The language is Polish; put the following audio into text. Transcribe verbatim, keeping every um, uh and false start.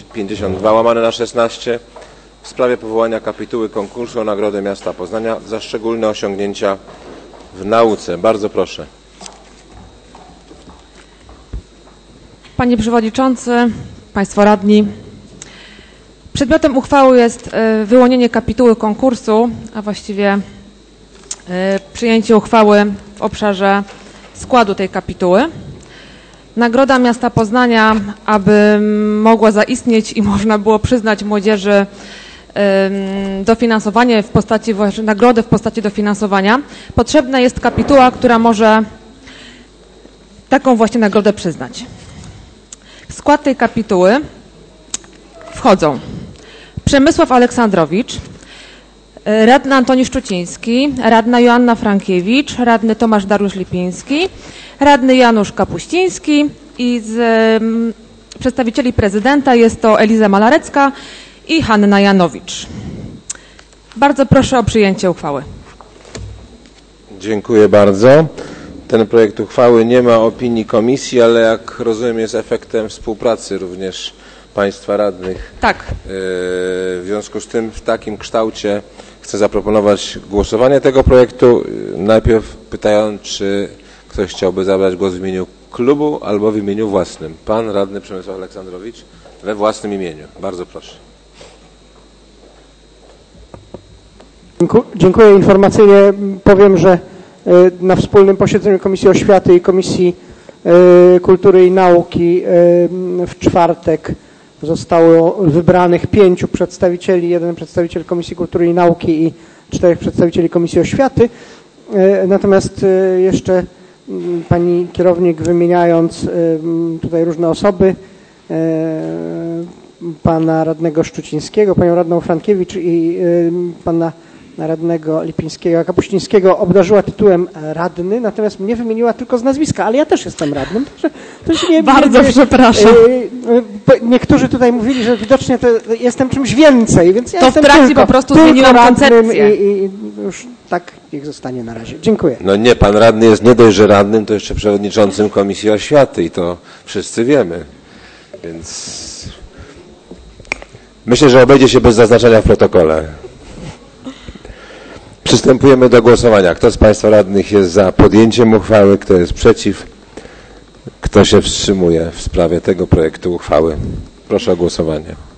pięćdziesiąt dwa łamane na szesnaście w sprawie powołania kapituły konkursu o Nagrodę Miasta Poznania za szczególne osiągnięcia w nauce. Bardzo proszę. Panie Przewodniczący, Państwo Radni, przedmiotem uchwały jest wyłonienie kapituły konkursu, a właściwie przyjęcie uchwały w obszarze składu tej kapituły. Nagroda Miasta Poznania, aby mogła zaistnieć i można było przyznać młodzieży dofinansowanie w postaci, nagrodę w postaci dofinansowania, potrzebna jest kapituła, która może taką właśnie nagrodę przyznać. W skład tej kapituły wchodzą Przemysław Aleksandrowicz, radny Antoni Szczuciński, radna Joanna Frankiewicz, radny Tomasz Dariusz Lipiński, radny Janusz Kapuściński i z um, przedstawicieli prezydenta jest to Eliza Malarecka i Hanna Janowicz. Bardzo proszę o przyjęcie uchwały. Dziękuję bardzo. Ten projekt uchwały nie ma opinii komisji, ale jak rozumiem jest efektem współpracy również Państwa radnych. Tak. W związku z tym w takim kształcie chcę zaproponować głosowanie tego projektu. Najpierw pytając, czy ktoś chciałby zabrać głos w imieniu klubu albo w imieniu własnym. Pan radny Przemysław Aleksandrowicz we własnym imieniu. Bardzo proszę. Dziękuję. Informacyjnie powiem, że na wspólnym posiedzeniu Komisji Oświaty i Komisji Kultury i Nauki w czwartek zostało wybranych pięciu przedstawicieli, jeden przedstawiciel Komisji Kultury i Nauki i czterech przedstawicieli Komisji Oświaty. Natomiast jeszcze pani kierownik, wymieniając tutaj różne osoby, pana radnego Szczucińskiego, panią radną Frankiewicz i pana radnego Lipińskiego, Kapuścińskiego obdarzyła tytułem radny, natomiast mnie wymieniła tylko z nazwiska, ale ja też jestem radnym. Także to się nie, Bardzo nie, przepraszam. Niektórzy tutaj mówili, że widocznie to jestem czymś więcej, więc ja to jestem w trakcie tylko, po prostu tylko zmieniłam koncepcję. I, i już tak niech zostanie na razie. Dziękuję. No nie, pan radny jest nie dość, że radnym, to jeszcze przewodniczącym Komisji Oświaty i to wszyscy wiemy. Więc myślę, że obejdzie się bez zaznaczenia w protokole. Przystępujemy do głosowania. Kto z Państwa radnych jest za podjęciem uchwały? Kto jest przeciw? Kto się wstrzymuje w sprawie tego projektu uchwały? Proszę o głosowanie.